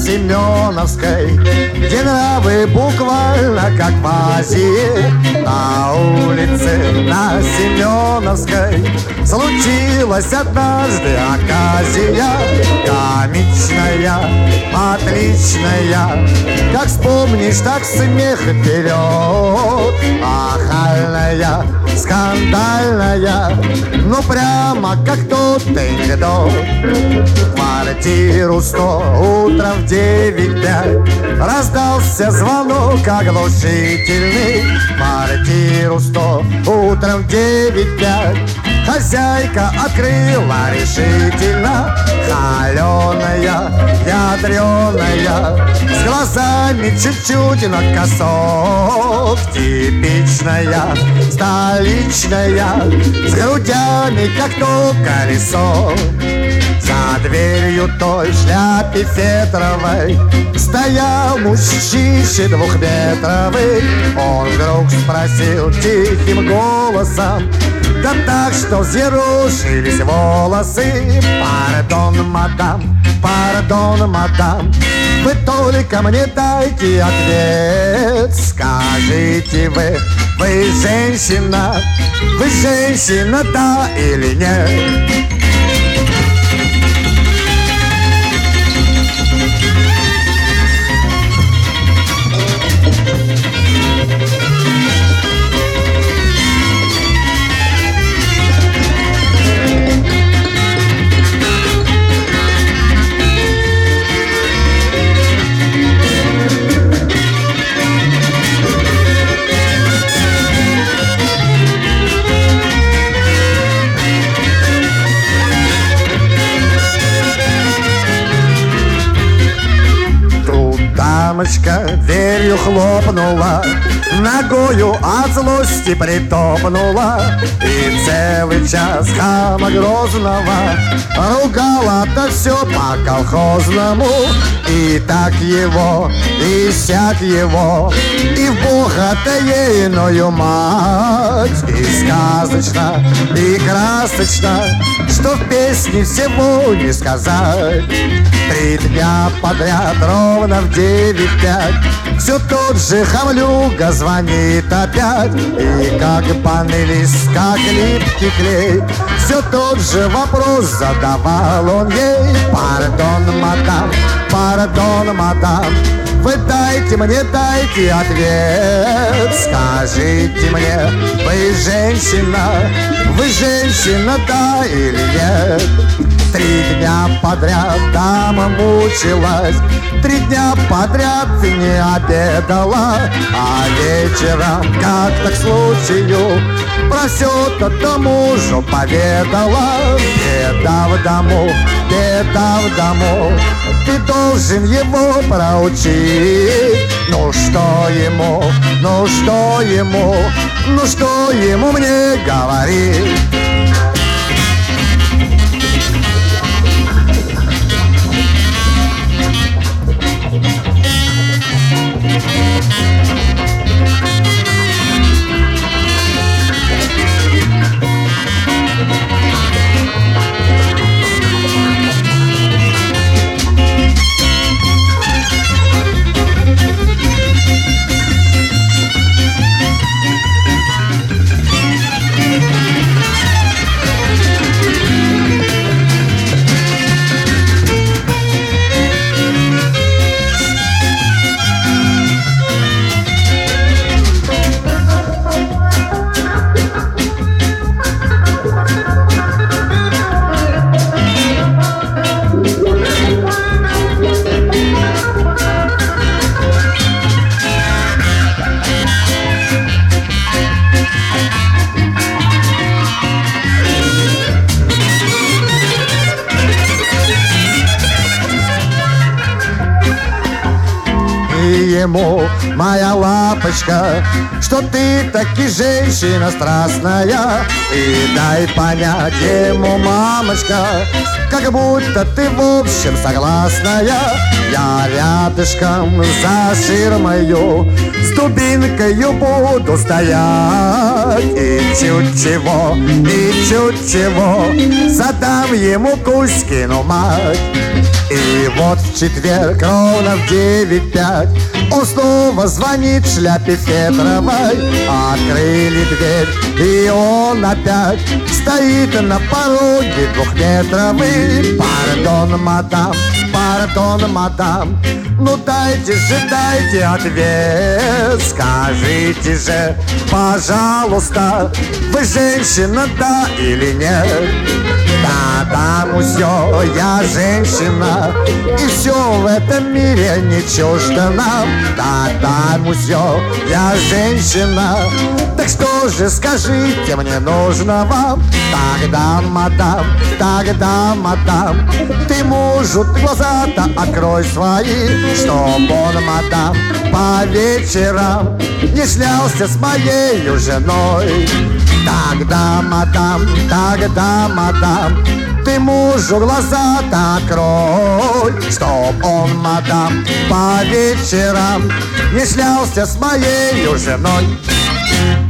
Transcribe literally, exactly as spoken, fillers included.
Семеновской, где нравы буквально как в Азии. На улице на Семеновской случилась однажды оказия комичная, отличная. Как вспомнишь, так смех вперед. Ахальная, скандальная, ну прямо как тот анекдот. Квартиру сто, утром в девять пять раздался звонок оглушительный. Квартиру сто, утром в девять пять хозяйка открыла решительно. Холеная, ядреная, с глазами чуть-чуть наискосок. Типичная, столичная, с грудями, как то колесо. За дверью той шляпе фетровой стоял мужчище двухметровый. Он вдруг спросил тихим голосом, да так, что взъерошились волосы: пардон, мадам, пардон, мадам, вы только мне дайте ответ. Скажите вы, вы женщина, вы женщина, да или нет? Дамочка дверью хлопнула, ногою от злости притопнула, и целый час хама грозного ругала-то все по-колхозному. И так его, и сяк его, и в бога-то ейную мать. И сказочно, и красочно, что в песне всего не сказать. Три дня подряд ровно в девять пять все тот же хамлюга звонит опять. И как банный-лист, как липкий клей, все тот же вопрос задавал он ей: пардон, мадам, пардон, мадам, вы дайте мне, дайте ответ. Скажите мне, вы женщина, вы женщина, да или нет? Три дня подряд дама мучилась, три дня подряд не обедала, а вечером, как-то к случаю, про все-то мужу поведала. Беда в дому, беда в дому, ты должен его проучить. Ну что ему, ну что ему, ну что ему мне говорить? ему, моя лапочка, что ты таки женщина страстная. И дай понять ему, мамочка, как будто ты в общем согласная. Я рядышком за ширмою с дубинкою буду стоять. И чуть чего, и чуть чего задам ему Кузькину мать. И вот в четверг ровно в девять пять он снова звонит шляпе Федоровой. Открыли дверь, и он опять стоит на пороге двухметровый. Пардон, мадам, пардон, мадам, ну дайте же, дайте ответ. Скажите же, пожалуйста, вы женщина, да или нет? Да, да, мусьё, я женщина, и все в этом мире не чуждо нам. Да, да, мусьё, я женщина, так что же скажите мне нужно вам? Тогда, мадам, тогда, мадам, ты мужу глаза-то открой свои, чтоб он, мадам, по вечерам не шлялся с моею женой. Тогда, мадам, тогда, мадам, ты мужу глаза-то открой, чтоб он, мадам, по вечерам не шлялся с моею женой.